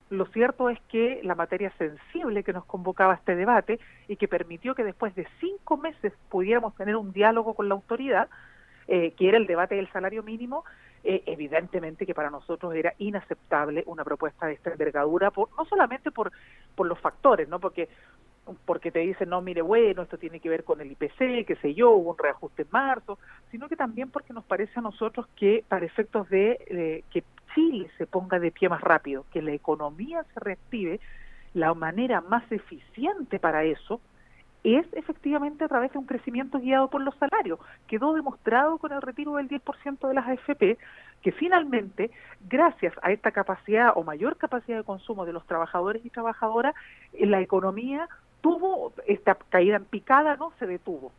Lo cierto es que la materia sensible que nos convocaba a este debate y que permitió que después de 5 meses pudiéramos tener un diálogo con la autoridad, que era el debate del salario mínimo, evidentemente que para nosotros era inaceptable una propuesta de esta envergadura, no solamente por los factores, ¿no? Porque te dicen, no, mire, bueno, esto tiene que ver con el IPC, qué sé yo, hubo un reajuste en marzo, sino que también porque nos parece a nosotros que para efectos de que Chile se ponga de pie más rápido, que la economía se reactive, la manera más eficiente para eso es efectivamente a través de un crecimiento guiado por los salarios. Quedó demostrado con el retiro del 10% de las AFP que finalmente, gracias a esta capacidad o mayor capacidad de consumo de los trabajadores y trabajadoras, la economía tuvo esta caída en picada, no se detuvo.